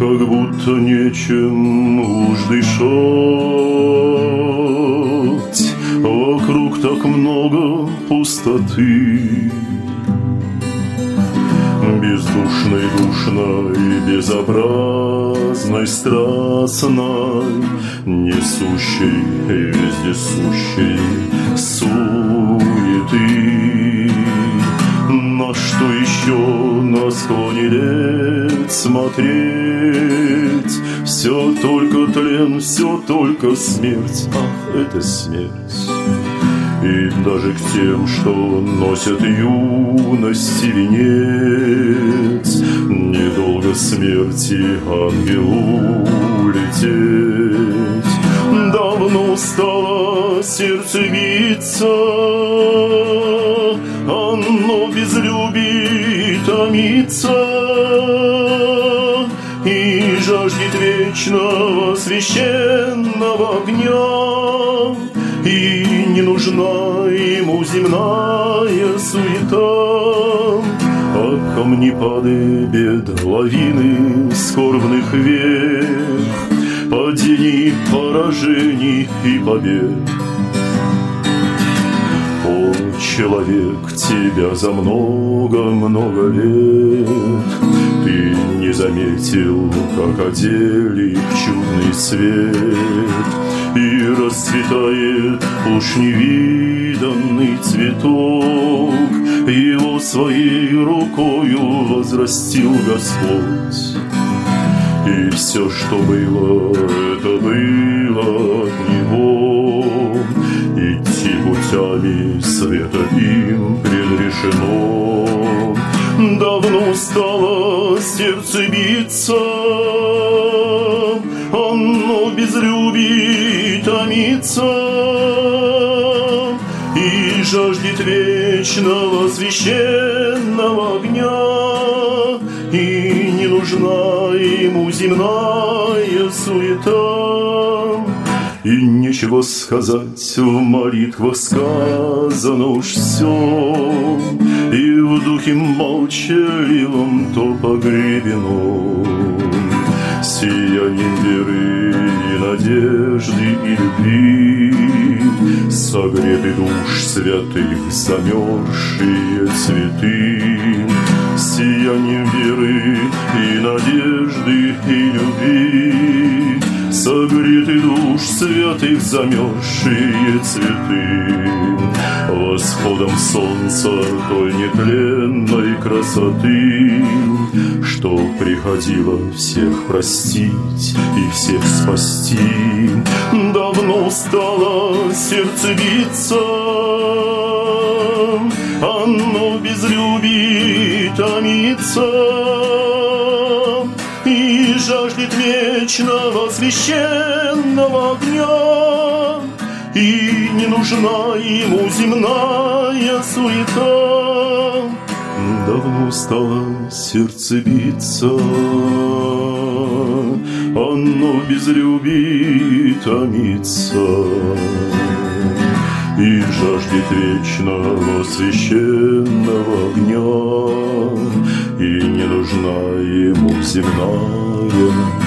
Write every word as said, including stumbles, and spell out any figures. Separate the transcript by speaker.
Speaker 1: как будто нечем уж дышать. Вокруг так много пустоты, бездушной, душной, безобразной, страстной, несущей, вездесущей суеты. На что еще на склоне лет смотреть? Все только тлен, все только смерть. Ах, это смерть. И даже к тем, что носят юности венец, недолго смерти ангелу лететь. Давно стало сердце биться, оно без любви томится и жаждет вечного священного огня. И не нужна ему земная суета, а камнепады бед, лавины скорбных век, падений, поражений и побед. О, человек, тебя за много-много лет ты не заметил, как одели их чудный свет. И расцветает уж невиданный цветок, его своей рукою возрастил Господь. И все, что было, это было от Него. Идти путями света им предрешено. Давно стало сердце биться, оно без любви томится и жаждет вечного священного огня. И не нужна ему земная суета. И нечего сказать, в молитвах сказано уж все, и в духе молчаливом то погребено. Сиянием веры и надежды и любви согреты душ святых замерзшие цветы. Сиянием веры и надежды и любви согреты душ святых замерзшие цветы. Восходом солнца той нетленной красоты, что приходило всех простить и всех спасти. Давно стало сердце биться, оно без любви томится и жаждет вечного священного огня. И не нужна ему земная суета. Давно стало сердце биться, оно без любви томится и жаждет вечного священного огня. И не нужна ему земная